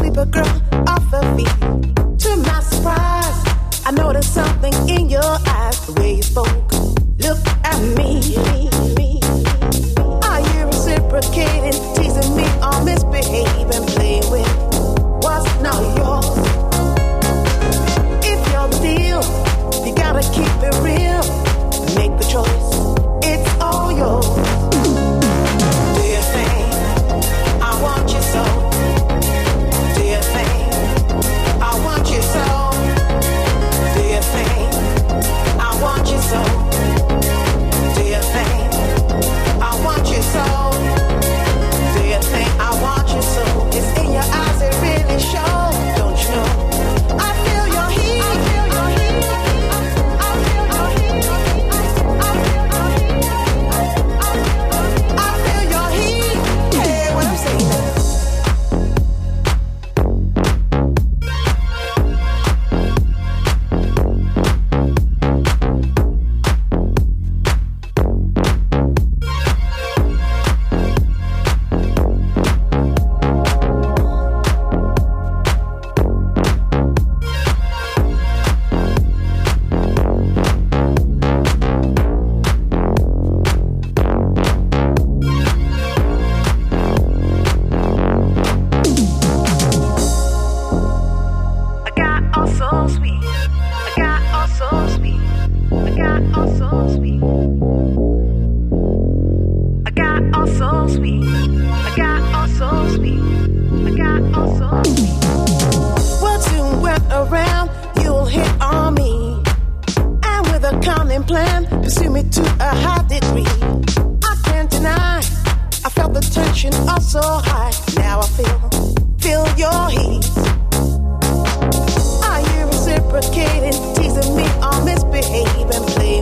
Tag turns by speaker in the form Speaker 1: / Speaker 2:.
Speaker 1: sweep a girl off her feet. To my surprise, I noticed something in your eyes, the way you spoke. Look at me. Are you reciprocating, teasing me, or misbehaving, playing with what's not yours? If you're the deal, you gotta keep it real. Make the choice, it's all yours. Do your thing, I want you so. Do your thing, I want you so. Do your thing, I want you so. Do your thing, I want you so. Do your thing, I want you so. It's in your eyes, it really shows. Don't you know? I feel your heat. I feel your heat. I feel your heat. I feel your heat. Hey, what I'm saying. Teasing me or misbehaving, play